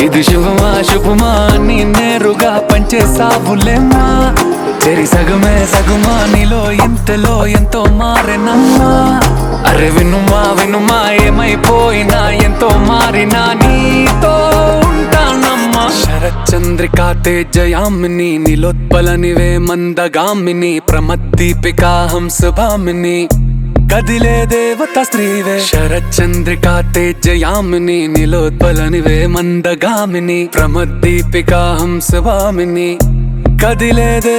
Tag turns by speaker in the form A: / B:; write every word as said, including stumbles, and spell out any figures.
A: ఇది శుభమా శుభమా నీ నేరుగా పంచేసావులేమ్మా చెరి సగమే సగుమా నీలో ఇంతలో ఎంతో మారెనమ్మా అరే వినుమా వినుమా ఏమైపోయినా ఎంతో మారినా నీతో ఉంటానమ్మా శరచంద్రికా తేజయామిని నీలోత్పలనివే మందగామిని ప్రమద్దీపికా హంసభామిని కదిలే దేవత స్త్రీవే శరచంద్రికా తేజయామిని నీలోత్పలనివే మందగామిని ప్రమద్దీపికా హంసభామిని కదిలే